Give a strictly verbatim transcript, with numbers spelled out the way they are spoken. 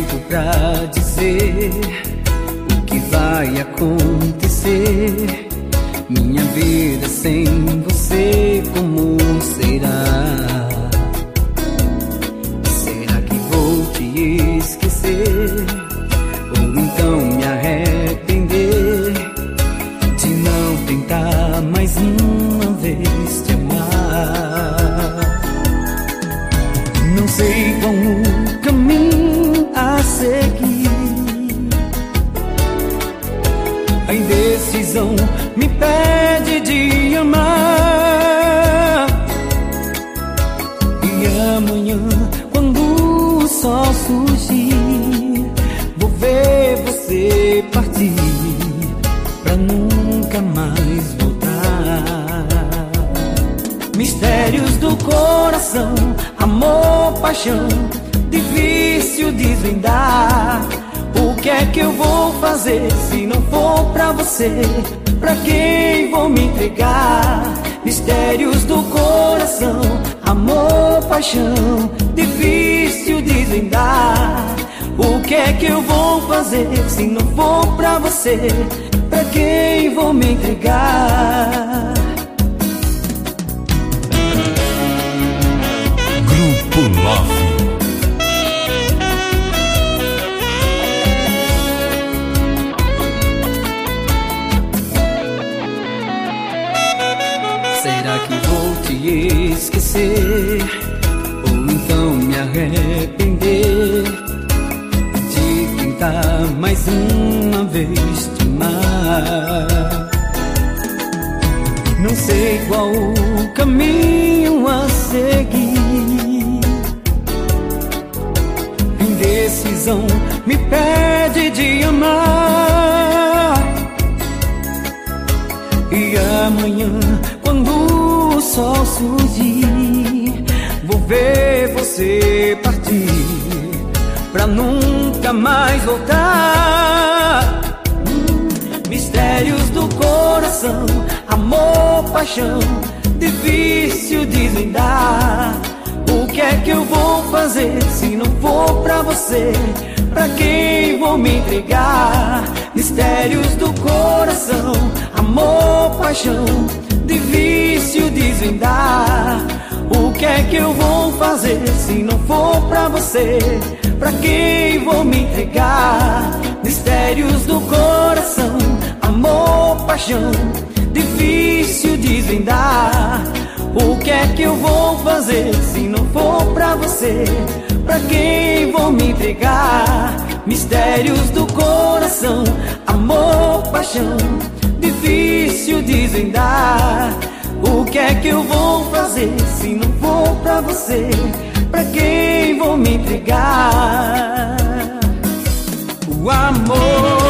tempo pra dizer o que vai acontecer. Minha vida sem você, como será? Será que vou te esquecer? Ou então me arrepender de não tentar mais uma vez te amar? Não sei qual o caminho a seguir. A indecisão me pede de amar. E amanhã, quando o sol surgir, vou ver você partir pra nunca mais voltar. Mistérios do coração, amor, paixão, difícil desvendar. O que é que eu vou fazer se não for pra você? Pra quem vou me entregar? Mistérios do coração, amor, paixão, difícil desvendar. O que é que eu vou fazer se não for pra você? Pra quem vou me entregar? Grupo Love. Será que vou te esquecer? Ou então me arrepender de tentar mais uma vez te amar? Não sei qual o caminho a seguir. Indecisão me pede de amar. E amanhã, quando o sol surgir, vou ver você partir pra nunca mais voltar. Mistérios do coração, amor, paixão, difícil desvendar. O que é que eu vou fazer se não for pra você? Pra quem vou me entregar? Mistérios do coração, amor, paixão, difícil desvendar. O que é que eu vou fazer se não for pra você? Pra quem vou me entregar? Mistérios do coração, amor, paixão, difícil desvendar. O que é que eu vou fazer se não for pra você? Pra quem vou me entregar? Mistérios do coração, amor, paixão, difícil desvendar. O que é que eu vou fazer se não for pra você? Pra quem vou me entregar? O amor